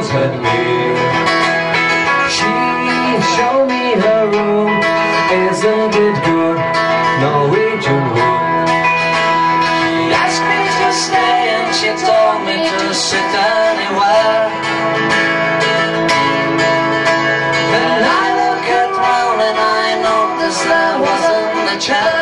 at me. She showed me her room. Isn't it good? Norwegian wood. She asked me to stay and she told me to sit anywhere. Then I looked round and I noticed there wasn't a chair.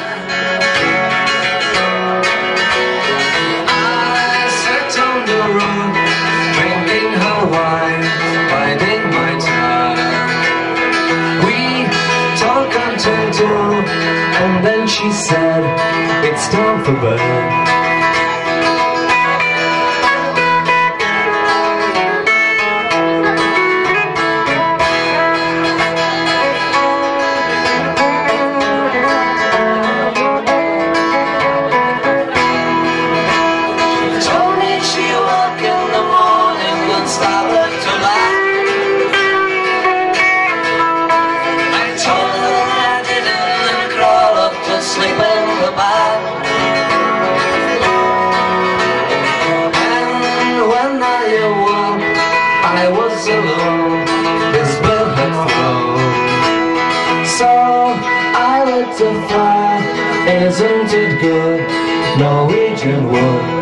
I sat on the road, drinking her wine, biding my time. We talked until 2, and then she said, it's time for bed. Sleep in the bath. And when I awoke, I was alone. This bed had flown. So I lit a fire. Isn't it good? Norwegian wood.